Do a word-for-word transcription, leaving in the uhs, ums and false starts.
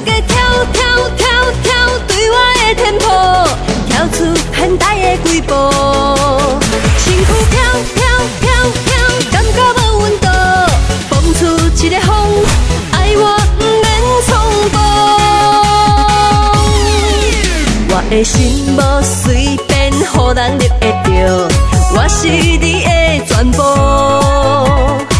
个跳跳跳跳，对我的天赋，跳出现代的几步。身躯飘飘飘飘，感觉无温度，放出一个风，爱我不免从步。我的心无随便，予人入会着，我是你的全部。